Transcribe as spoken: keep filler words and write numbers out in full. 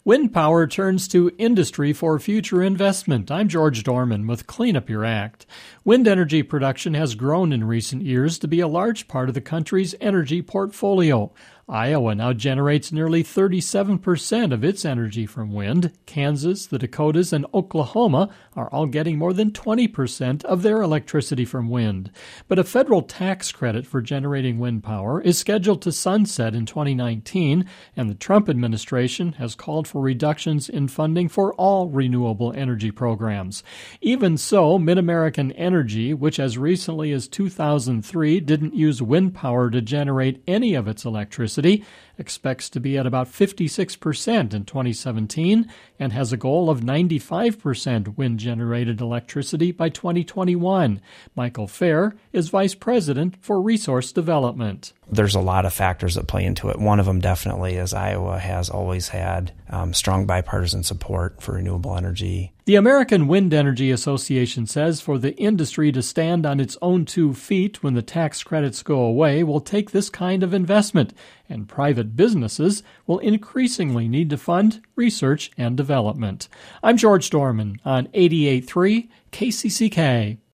Wind power turns to industry for future investment. I'm George Dorman with Clean Up Your Act. Wind energy production has grown in recent years to be a large part of the country's energy portfolio. Iowa now generates nearly thirty-seven percent of its energy from wind. Kansas, the Dakotas, and Oklahoma are all getting more than twenty percent of their electricity from wind. But a federal tax credit for generating wind power is scheduled to sunset in twenty nineteen, and the Trump administration has called for reductions in funding for all renewable energy programs. Even so, MidAmerican Energy, which as recently as two thousand three didn't use wind power to generate any of its electricity, expects to be at about fifty-six percent in twenty seventeen and has a goal of ninety-five percent wind-generated electricity by twenty twenty-one. Michael Fair is Vice President for Resource Development. There's a lot of factors that play into it. One of them definitely is Iowa has always had um, strong bipartisan support for renewable energy. The American Wind Energy Association says for the industry to stand on its own two feet when the tax credits go away will take this kind of investment, and private businesses will increasingly need to fund research and development. I'm George Dorman on eighty-eight point three K C C K.